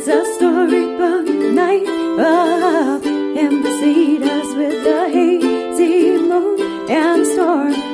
It's a storybook night and precede us with the hazy moon and storm.